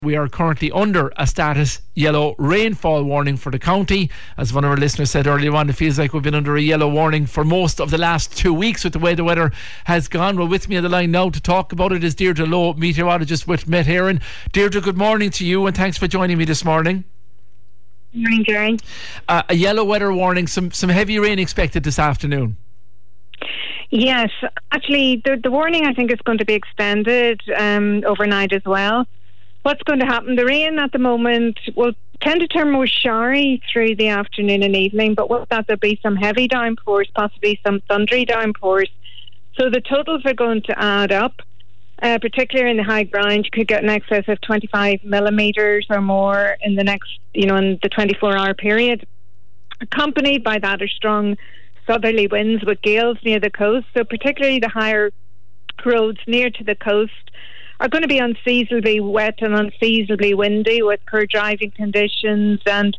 We are currently under a status yellow rainfall warning for the county. As one of our listeners said earlier on, it feels like we've been under a yellow warning for most of the last 2 weeks with the way the weather has gone. Well, with me on the line now to talk about it is Deirdre Lowe, meteorologist with Met Éireann. Deirdre, good morning to you and thanks for joining me this morning. Good morning, Jerry. A yellow weather warning, some heavy rain expected this afternoon. Yes, actually the warning I think is going to be extended overnight as well. What's going to happen? The rain at the moment will tend to turn more showery through the afternoon and evening, but with that there'll be some heavy downpours, possibly some thundery downpours. So the totals are going to add up, particularly in the high ground. You could get in excess of 25 millimetres or more in the next, in the 24-hour period. Accompanied by that are strong southerly winds with gales near the coast. So particularly the higher roads near to the coast are going to be unseasonably wet and unseasonably windy with poor driving conditions. And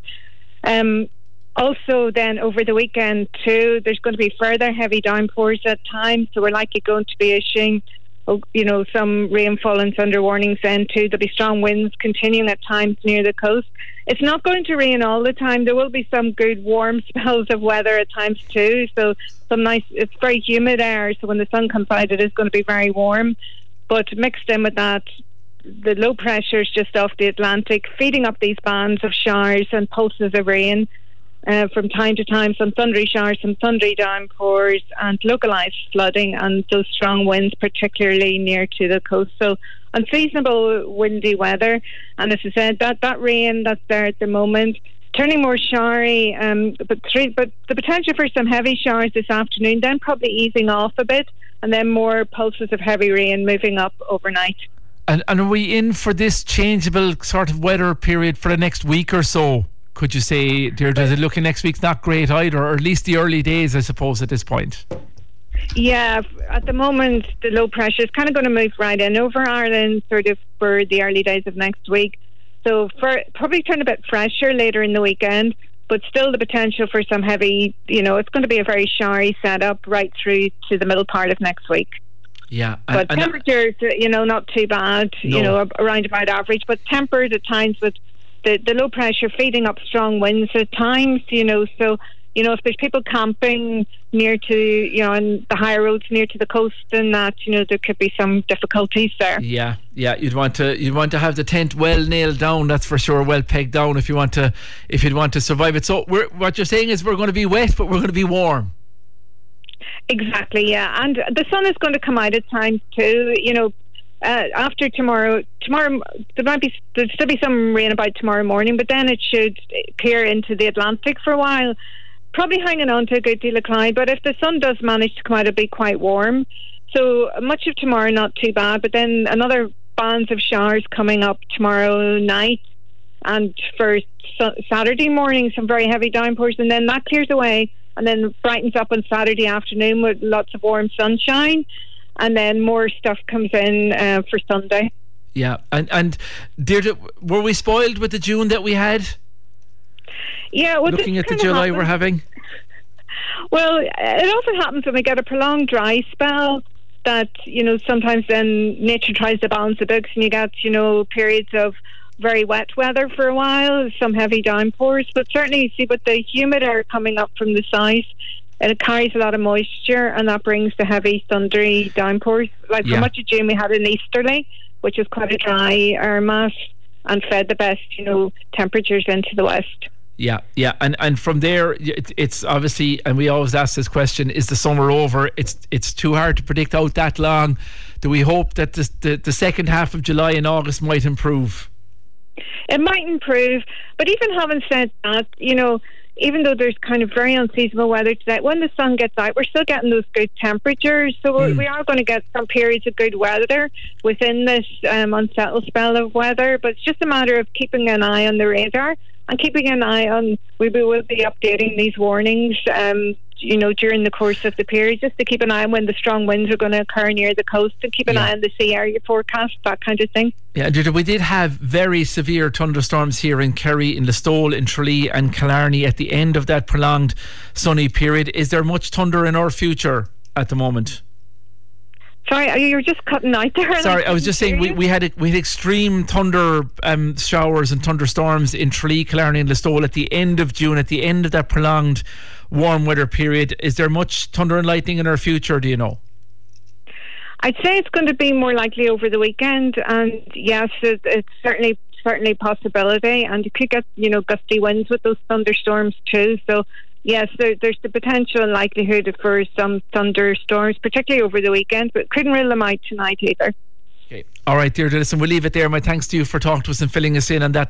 also then over the weekend too, there's going to be further heavy downpours at times, so we're likely going to be issuing some rainfall and thunder warnings then too. There'll be strong winds continuing at times near the coast. It's not going to rain all the time. There will be some good warm spells of weather at times too, so it's very humid air, so when the sun comes out it is going to be very warm. But mixed in with that, the low pressures just off the Atlantic, feeding up these bands of showers and pulses of rain from time to time, some thundery showers, some thundery downpours and localised flooding and those strong winds, particularly near to the coast. So unseasonable windy weather. And as I said, that rain that's there at the moment, turning more showery, but the potential for some heavy showers this afternoon, then probably easing off a bit, and then more pulses of heavy rain moving up overnight. And are we in for this changeable sort of weather period for the next week or so? Could you say, Deirdre, is it looking next week's not great either, or at least the early days, I suppose, at this point? Yeah, at the moment, the low pressure is kind of going to move right in over Ireland sort of for the early days of next week. So probably turn a bit fresher later in the weekend, but still the potential for some heavy, it's going to be a very showery setup right through to the middle part of next week. Yeah. But temperatures, not too bad, no. Around about average, but tempered at times with the low pressure feeding up strong winds at times, so if there's people camping near to, on the higher roads near to the coast and that, there could be some difficulties there. Yeah, you'd want to have the tent well nailed down, that's for sure, well pegged down if you'd want to survive it. So what you're saying is we're going to be wet, but we're going to be warm. Exactly, yeah, and the sun is going to come out at times too. After tomorrow there'll still be some rain about tomorrow morning, but then it should clear into the Atlantic for a while. Probably hanging on to a good deal of cloud, but if the sun does manage to come out, it'll be quite warm. So much of tomorrow not too bad, but then another bands of showers coming up tomorrow night, and for Saturday morning some very heavy downpours, and then that clears away and then brightens up on Saturday afternoon with lots of warm sunshine, and then more stuff comes in for Sunday. Yeah, and Deirdre, were we spoiled with the June that we had? Yeah, looking at the July we're having. Well, it often happens when we get a prolonged dry spell that, sometimes then nature tries to balance the books and you get, periods of very wet weather for a while, some heavy downpours. But certainly you see with the humid air coming up from the south, and it carries a lot of moisture and that brings the heavy thundery downpours. Like for much of June we had an easterly, which is quite a dry air mass and fed the best, temperatures into the west. Yeah, and from there, it's obviously, and we always ask this question: is the summer over? It's too hard to predict out that long. Do we hope that the second half of July and August might improve? It might improve, but even having said that, even though there's kind of very unseasonable weather today, when the sun gets out, we're still getting those good temperatures. So we are going to get some periods of good weather within this unsettled spell of weather. But it's just a matter of keeping an eye on the radar and keeping an eye on. We will be updating these warnings, during the course of the period, just to keep an eye on when the strong winds are going to occur near the coast, and keep an eye on the sea area forecast, that kind of thing. Yeah, we did have very severe thunderstorms here in Kerry, in Listowel, in Tralee and Killarney at the end of that prolonged sunny period. Is there much thunder in our future at the moment? Sorry, you were just cutting out there. Sorry, I was just saying we had extreme thunder showers and thunderstorms in Tralee, Killarney and Listowel at the end of June, at the end of that prolonged warm weather period. Is there much thunder and lightning in our future, do you know? I'd say it's going to be more likely over the weekend, and yes, it's certainly a possibility, and you could get, gusty winds with those thunderstorms too. So yes, there's the potential and likelihood for some thunderstorms, particularly over the weekend, but couldn't rule them out tonight either. Okay. All right, dear, listen, we'll leave it there. My thanks to you for talking to us and filling us in on that.